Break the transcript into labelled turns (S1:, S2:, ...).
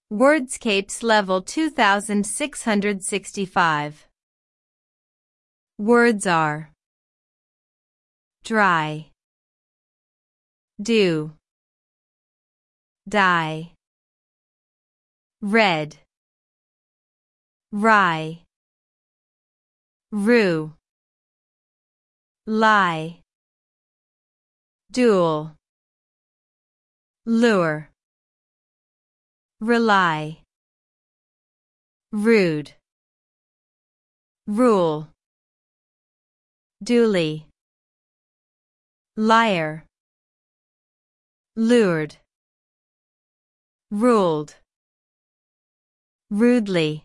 S1: Wordscapes Level 2665. Words are dry, do, die, red, rye, rue, lie, duel, lure, rely, rude, rule, duly, liar, lured, ruled, rudely.